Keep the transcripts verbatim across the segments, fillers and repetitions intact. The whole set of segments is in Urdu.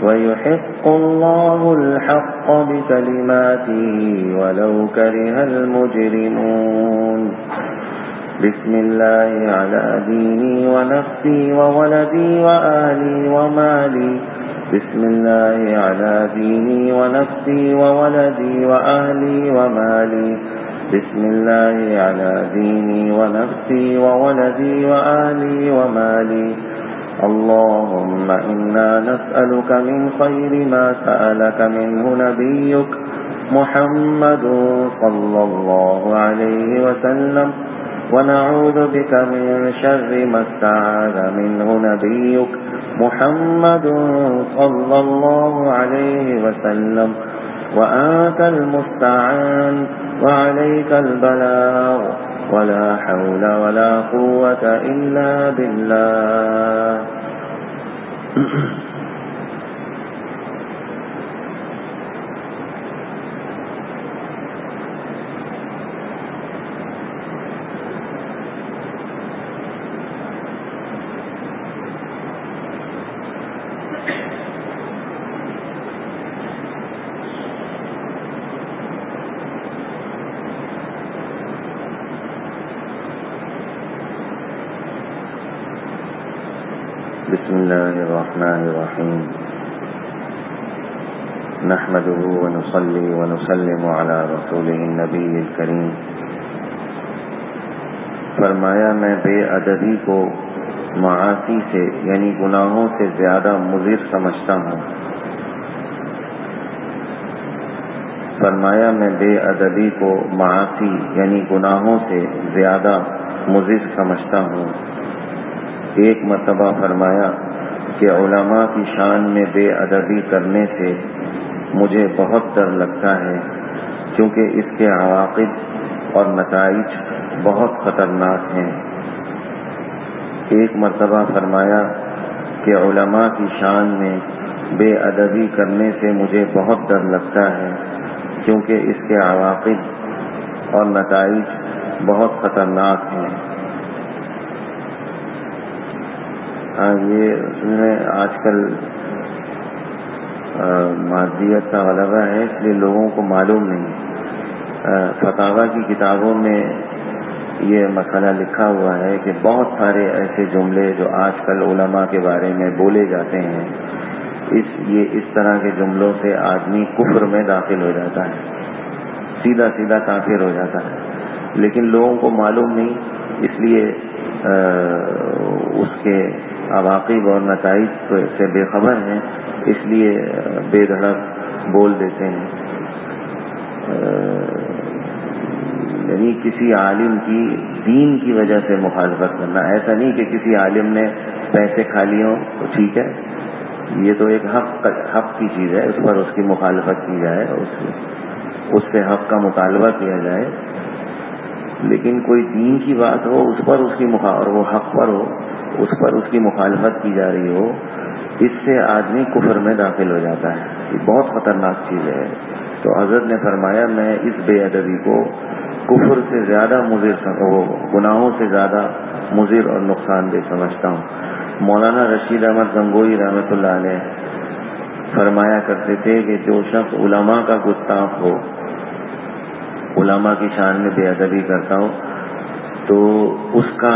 ويحق الله الحق بكلماته ولو كره المجرمون بسم الله على ديني ونفسي وولدي وأهلي ومالي بسم الله على ديني ونفسي وولدي وأهلي ومالي بسم الله على ديني ونفسي وولدي وأهلي ومالي اللهم إنا نسألك من خير ما سألك منه نبيك محمد صلى الله عليه وسلم ونعوذ بك من شر ما استعاذ منه نبيك محمد صلى الله عليه وسلم وأنت المستعان وعليك البلاغ ولا حول ولا قوة إلا بالله بسم الله الرحمن الرحيم نحمده ونصلي ونسلم على رسوله النبي الكريم فرمایا میں بے ادبی کو معاصی سے یعنی گناہوں سے زیادہ مضر سمجھتا ہوں فرمایا میں بے ادبی کو معاصی یعنی گناہوں سے زیادہ مضر سمجھتا ہوں ایک مرتبہ فرمایا کہ علماء کی شان میں بے ادبی کرنے سے مجھے بہت ڈر لگتا ہے کیونکہ اس کے عواقب اور نتائج بہت خطرناک ہیں ایک مرتبہ فرمایا کہ علماء کی شان میں بے ادبی کرنے سے مجھے بہت ڈر لگتا ہے کیونکہ اس کے عواقب اور نتائج بہت خطرناک ہیں ہاں یہ اس میں آج کل مادیت کا غلبہ ہے اس لیے لوگوں کو معلوم نہیں فتاوی کی کتابوں میں یہ مسئلہ لکھا ہوا ہے کہ بہت سارے ایسے جملے جو آج کل علماء کے بارے میں بولے جاتے ہیں اس یہ اس طرح کے جملوں سے آدمی کفر میں داخل ہو جاتا ہے سیدھا سیدھا کافر ہو جاتا ہے لیکن لوگوں کو معلوم نہیں اس لیے اس کے عواقب اور نتائج سے بے خبر ہیں اس لیے بے دھڑک بول دیتے ہیں یعنی کسی عالم کی دین کی وجہ سے مخالفت کرنا ایسا نہیں کہ کسی عالم نے پیسے کھا لیے ہوں تو ٹھیک ہے یہ تو ایک حق حق کی چیز ہے اس پر اس کی مخالفت کی جائے اس اس سے حق کا مطالبہ کیا جائے لیکن کوئی دین کی بات ہو اس پر اس کی اور وہ حق پر ہو اس پر اس کی مخالفت کی جا رہی ہو اس سے آدمی کفر میں داخل ہو جاتا ہے یہ بہت خطرناک چیز ہے تو حضرت نے فرمایا میں اس بے ادبی کو کفر سے زیادہ مضر گناہوں سے زیادہ مضر اور نقصان دہ سمجھتا ہوں مولانا رشید احمد گنگوئی رحمۃ اللہ علیہ فرمایا کرتے تھے کہ جو شخص علماء کا گستاخ ہو علماء کی شان میں بے ادبی کرتا ہو تو اس کا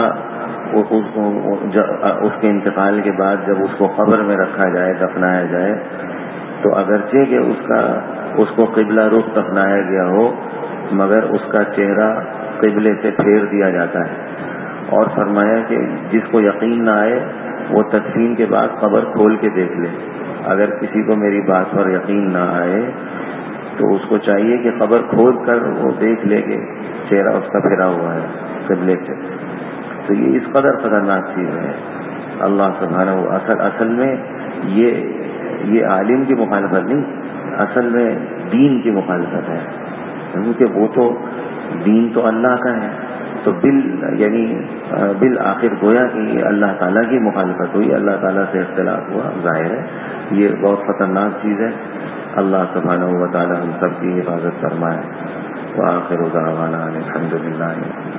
اس کے انتقال کے بعد جب اس کو قبر میں رکھا جائے دفنایا جائے تو اگرچہ کہ اس کا اس کو قبلہ رخ دفنایا گیا ہو مگر اس کا چہرہ قبلے سے پھیر دیا جاتا ہے اور فرمایا کہ جس کو یقین نہ آئے وہ تدفین کے بعد قبر کھول کے دیکھ لے اگر کسی کو میری بات پر یقین نہ آئے تو اس کو چاہیے کہ قبر کھول کر وہ دیکھ لے کہ چہرہ اس کا پھرا ہوا ہے قبلے سے تو یہ اس قدر خطرناک چیز ہے اللہ سبحانہ اصل اصل میں یہ یہ عالم کی مخالفت نہیں اصل میں دین کی مخالفت ہے کیونکہ وہ تو دین تو اللہ کا ہے تو بال یعنی بالآخر گویا کہ اللہ تعالیٰ کی مخالفت ہوئی اللہ تعالیٰ سے اختلاف ہوا ظاہر ہے یہ بہت خطرناک چیز ہے اللہ سبحانہ و تعالیٰ ہم سب کی حفاظت فرمائے وآخر دعوانا الحمد للہ